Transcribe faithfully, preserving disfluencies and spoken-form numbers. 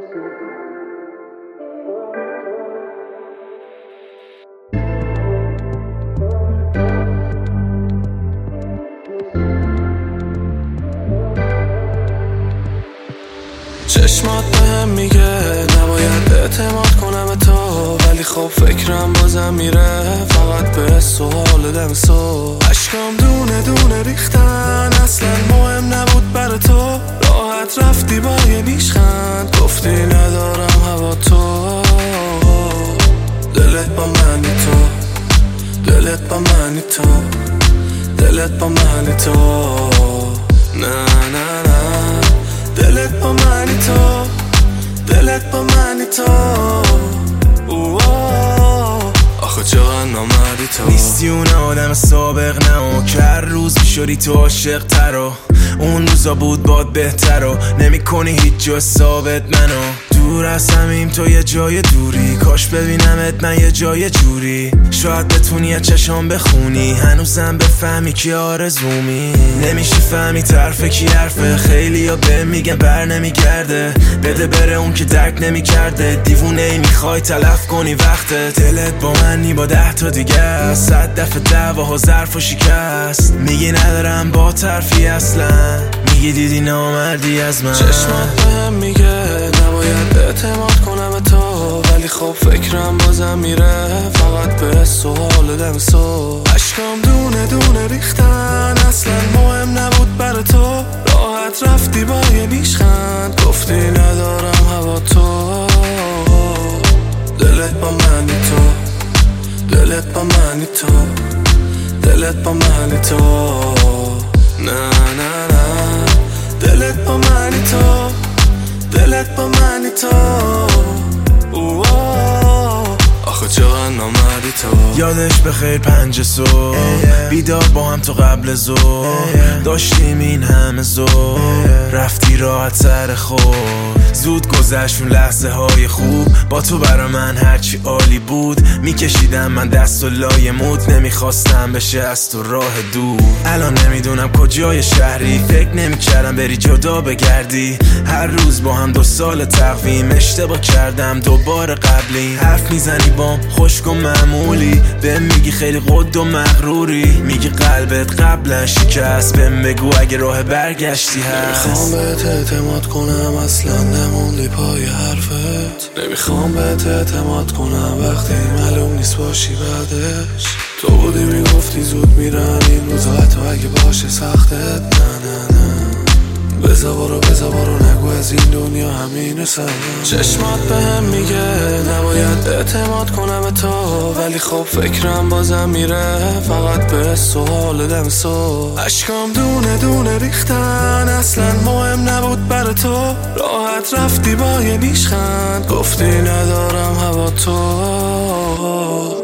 چشمات بهم میگه نباید اعتماد کنم به تو، ولی خب فکرم بازم میره فقط به سوال دم سو. اشکام دونه دونه ریختن، اصلا مهم نبود برا تو. راحت رفتی با یه نیشخند، گفتی ندارم هوا تو. دلت با منی تو، دلت با منی تو، دلت با منی تو. نه نه نه، دلت با منی تو، دلت با منی تو. آخه چقدر نامردی تو. نیستی اون آدم سابق نه، که هر روز میشدی تو عاشق ترا. اون روزا بود باد بهتر و نمی کنی هیچ جا ثابت منو. دور از همیم تو یه جای دوری، کاش ببینمت من یه جای جوری. شاید بتونی از چشام بخونی، هنوزم بفهمی که آرزومی. نمیشی فهمی طرف کی حرفه، خیلی ها به میگن بر نمیگرده. بده بره اون که درک نمیکرده، دیوونه ای میخوای تلف کنی وقتت. دلت با منی با ده تا دیگه، صد دفعه دعواها ظرف و شکست. میگی ندارم با طرفی اصلا، میگی دیدی نامردی از من. چشمات بهم میگه نباید اعتماد کنم به تو، ولی خب فکرم بازم میره فقط به سوال دم سو. اشکام دونه دونه ریختن، اصلا مهم نبود برا تو. راحت رفتی با یه نیشخند، گفتی ندارم هوا تو. دلت با منی تو، دلت با منی تو، دلت با منی تو. نه نه نه، دلت با منی تو، دلت با منی تو. آخه چقدر نامردی تو. یادش بخیر پنج صبح بیدار با هم تو قبل ظهر، داشتیم این همه ظهر. رفتی راحت سر خود، زود گذشت اون لحظه های خوب با تو. برا من هرچی عالی بود، میکشیدم من دست و لای مود. نمیخواستم بشه از تو راه دور. الان نمیدونم کجای شهری، فکر نمیکردم بری جدا بگردی. هر روز با هم دو سال تقویم، اشتباه کردم دوباره قبلی. حرف میزنی بام خشک و معمولی، بهم میگی خیلی قد و مغروری. میگی قلبت قبلا شکست، بهم بگو اگه راه برگشتی هست. نمیخوام بهت اعتماد کنم، اصلا نموندی پای حرفت. نمیخوام بهت اعتماد کنم وقتی معلوم نیست باشی بعدش. تو بودی میگفتی زود میرم این روزا، حتی اگه باشه سختت. نه نه نه، بزا برو بزا برو، نگو از این دنیا همینه سن. چشمات بهم میگه نباید اعتماد کنم به تو، ولی خب فکرم بازم میره فقط به سوال دم سو. اشکام دونه دونه ریختن، اصلا مهم نبود برا تو. راحت رفتی با یه نیشخند، گفتی ندارم هوا تو.